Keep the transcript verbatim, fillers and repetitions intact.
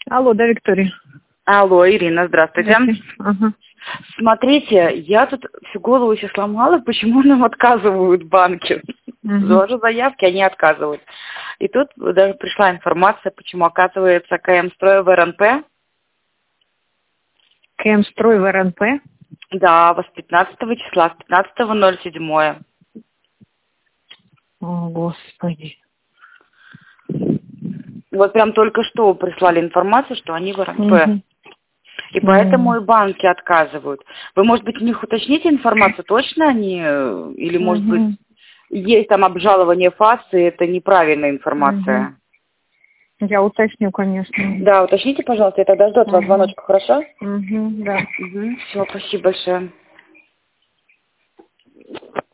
Алло, да, Виктория. Алло, Ирина, здравствуйте. Ага. Смотрите, я тут всю голову еще сломала, почему нам отказывают банки. Угу. Завожу заявки, они отказывают. И тут даже пришла информация, почему, оказывается, КМ-строй в РНП. КМ-строй в РНП? Да, с пятнадцатого числа, с пятнадцатого ноль седьмого. О, Господи. Вот прям только что прислали информацию, что они в РНП. Угу. И поэтому Угу. и банки отказывают. Вы, может быть, у них уточните информацию, точно они, э, или, может Угу. быть, есть там обжалование ФАС, и это неправильная информация. Угу. Я уточню, конечно. Да, уточните, пожалуйста, я тогда жду от вас Угу. звоночка, хорошо? Угу, да. Угу. Все, спасибо большое.